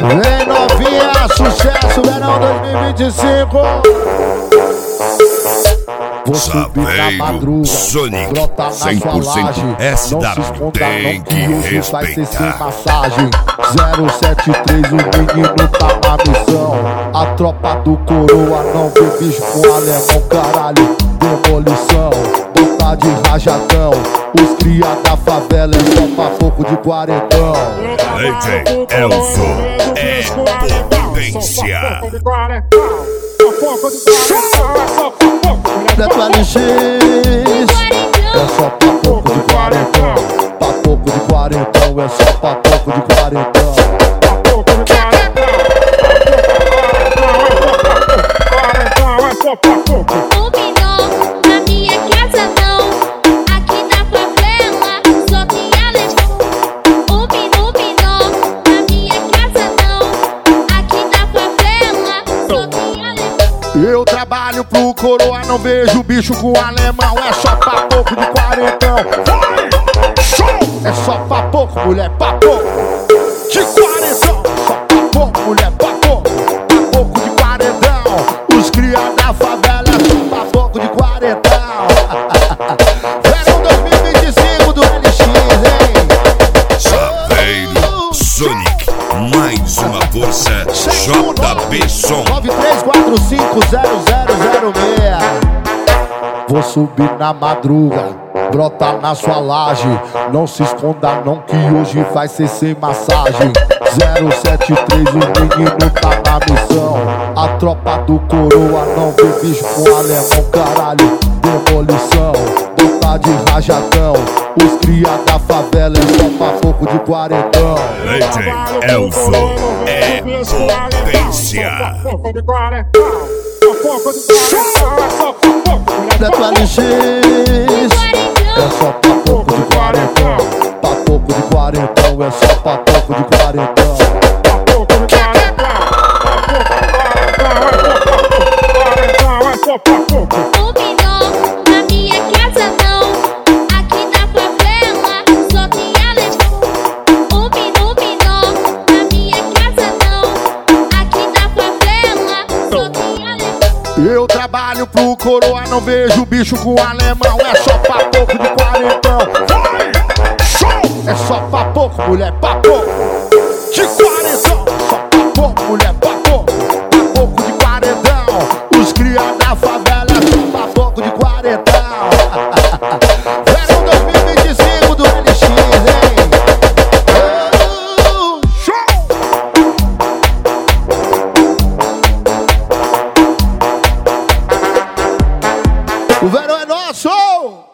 Vem novinha, sucesso, verão 2025. Vou subir na madruga, Sonic, brota na sua 100% laje. Não se SW, esconda tem não que que hoje vai ser sem respeitar. massagem. 073, o menino tá na missão. A tropa do coroa não vê bicho com alemão, caralho, demolição. Bota de rajadão, os cria da favela é só pra pouco de quarentão. DJ Elzo é potência. Neto LX é só pra pouco de quarentão. Pra pouco de quarentão, é só pra pouco de quarentão. Combinou, na minha casa não. Aqui na favela só tem alemão. Combinou, na minha casa não. Aqui na favela só tem alemão. Eu trabalho pro coroa, não vejo bicho com alemão. É só pra pouco de quarentão. É só pra pouco, mulher, pra pouco de quarentão. Só pra pouco, mulher, pra pouco. Pra pouco de quarentão. Os cria da favela é só pra pouco de quarentão. Verão 2025 do LX, hein? Saveiro Sonic, mais uma força. JB Som. 93450006. Vou subir na madruga, brota na sua laje. Não se esconda não que hoje vai ser sem massagem. 073, o menino tá na missão. A tropa do coroa não vê bicho com alemão, caralho, demolição. Bota de rajadão, os cria da favela é só pra pouco de quarentão. DJ Elzo é potência. Neto LX é só pra pouco de quarentão. Pra pouco de quarentão, é só pra pouco de quarentão. Combinou, na minha casa não. Aqui na favela só tem alemão. Combinou, na minha casa não. Aqui na favela só tem alemão. Eu trabalho pro coroa, não vejo bicho com alemão. É só pra pouco de quarentão. É só pra pouco, mulher, pra pouco de quarentão. Só pra pouco, mulher, pra pouco. Pra pouco de quarentão. Os cria da favela é só pra pouco de quarentão. Verão 2025 do LX, hein? Show! O verão é nosso!